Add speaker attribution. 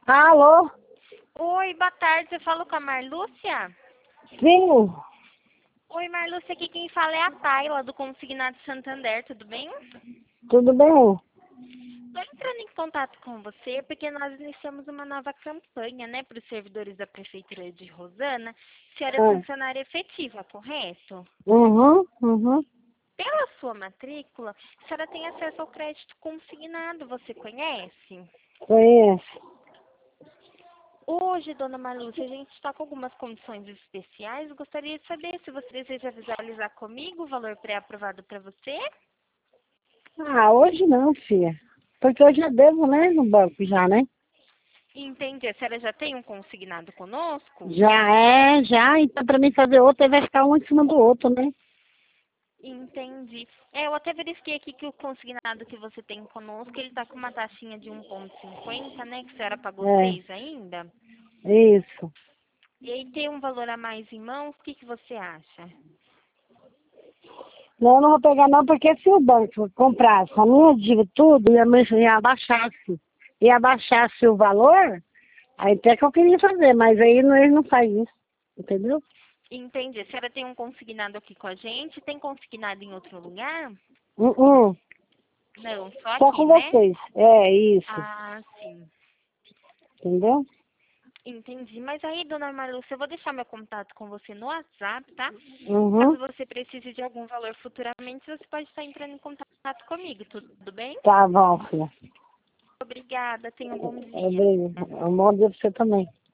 Speaker 1: Alô?
Speaker 2: Oi, boa tarde. Eu falo com a Marlúcia?
Speaker 1: Sim,
Speaker 2: Oi, Marlúcia. Aqui quem fala é a Tayla, do Consignado Santander. Tudo bem?
Speaker 1: tudo bem?
Speaker 2: Estou entrando em contato com você porque nós iniciamos uma nova campanha, né, para os servidores da Prefeitura de Rosana. A senhora é
Speaker 1: Ah,
Speaker 2: funcionária efetiva, correto?
Speaker 1: uhum.
Speaker 2: Pela sua matrícula, a senhora tem acesso ao crédito consignado. Você conhece?
Speaker 1: Conheço.
Speaker 2: Hoje, dona Marlúcia, a gente está com algumas condições especiais. Gostaria de saber se você deseja visualizar comigo o valor pré-aprovado para você.
Speaker 1: Ah, hoje não, filha. Porque hoje eu devo, né, no banco já, né?
Speaker 2: Entendi. A senhora já tem um consignado conosco?
Speaker 1: Já. Então pra mim fazer outro, aí vai ficar um em cima do outro, né?
Speaker 2: Entendi. Eu até verifiquei aqui que o consignado que você tem conosco, ele está com uma taxinha de 1,50, né? Que a senhora pagou
Speaker 1: É,
Speaker 2: 6 ainda.
Speaker 1: isso.
Speaker 2: E aí tem um valor a mais em mãos, o que que você acha?
Speaker 1: Não, eu não vou pegar não, porque se o banco comprasse a minha dívida tudo, e abaixasse o valor, aí até que eu queria fazer, mas aí não, ele não faz isso, entendeu?
Speaker 2: Entendi. A senhora tem um consignado aqui com a gente? Tem consignado em outro lugar?
Speaker 1: Uh, uh.
Speaker 2: Não, só
Speaker 1: Só
Speaker 2: aqui,
Speaker 1: com
Speaker 2: né?
Speaker 1: vocês. É isso,
Speaker 2: Ah, sim.
Speaker 1: entendeu?
Speaker 2: Entendi. Mas aí, dona Marlúcia, eu vou deixar meu contato com você no WhatsApp, tá?
Speaker 1: Uhum.
Speaker 2: Caso você precise de algum valor futuramente, você pode estar entrando em contato comigo, tudo bem?
Speaker 1: Tá bom, filha.
Speaker 2: Obrigada, tenha um bom dia.
Speaker 1: Um bom dia pra você também.